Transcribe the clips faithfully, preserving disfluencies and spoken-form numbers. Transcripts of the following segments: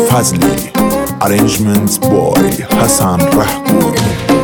فضلی. Arrangement boy حسن رحگوی.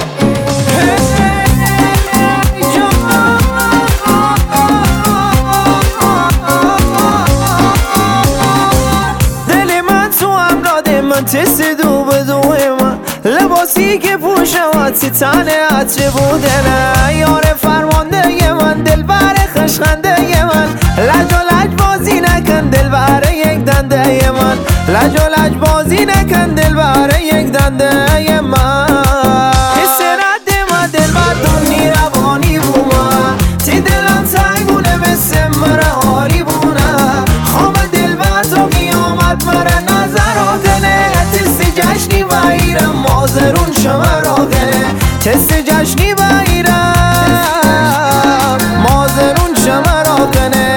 دل من تو امراد من تست دو به دوه من، لباسی که پوشم تی تنه عطر بوده نه. یار فرمانده من، دل بر خشخنده من، لج و لج بازی نکن دل بر یک دنده من، لج و لج بازی نکن دل بر یک دنده من. حس رد من دل بر دنی روانی بومن، تی دلم تنگونه مثل مره حالی بونه. خواب دل بر تا قیامت مره نظراتنه، تست جشنی و ایرم مازرون شمراغنه، تست جشنی و ایرم مازرون شمراغنه.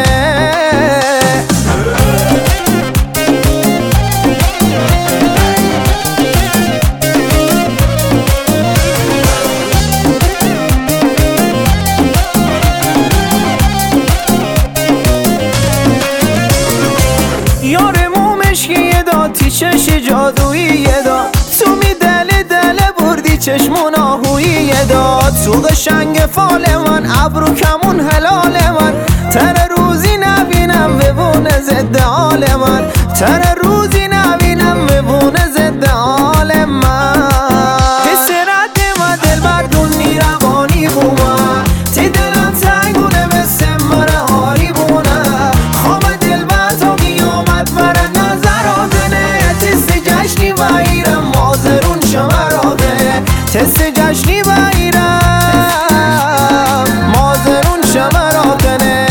یار مومش که یه داد تی چش جادویی یه داد، تو می دل دل بردی چشمون آهویی یه داد. تو قشنگ فال من ابرو کمون حلال من، تر روزی نبینم ببونه زده حال من، تر روزی نبینم ببونه زده حال من. حس رد من دل بر دنی روانی بومن، تی دلم تنگونه مثل مره حالی بونه. خواب دل بر تا قیامت مره نظراتنه، تست جشنی و ایرم مازرون شمراغنه، تست جشنی و ایرم مازرون شمراغنه.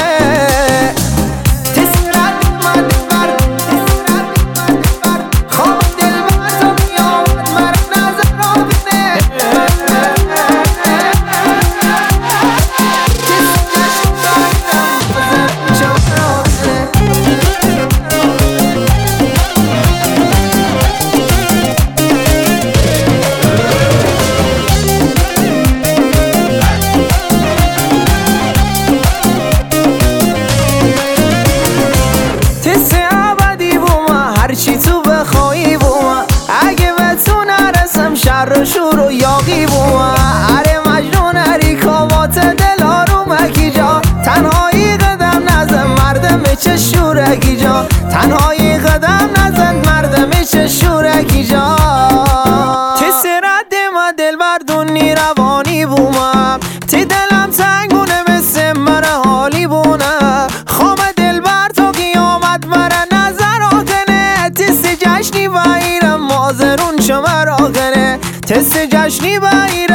تست ابدی بومن، هرچی تو بخوایی بومن، اگه به تو نرسم شر و شور و یاقی بومن. اره مجنون اری کامات دل آرومکی جا، تنهایی قدم نزن مردم چه شورکی جا، تنهایی قدم نزن مردم چه شورکی جا. تست رد من دل بر دنی روانی بومن، تی دلم تنگونه مثل مره حالی بونه. خواب دل بر تا قیامت مره نظراتنه، تست جشنی و ایرم مازرون شمراغنه، تست جشنی و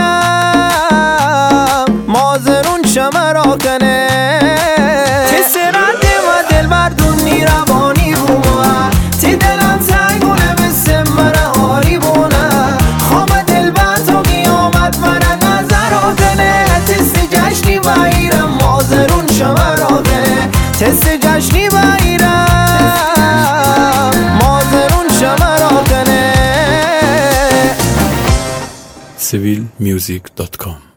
ایرم مازرون شمراغنه. تست رد من دل بر دنی روانی بومن، تی دلم تنگونه مثل مره حالی بونه. خواب دل بر تا قیامت مره نظراتنه، تست جشنی و ایرم مازرون شمراغنه، تست جشنی و ایرم مازرون شمراغنه. سیویل میوزیک دات کام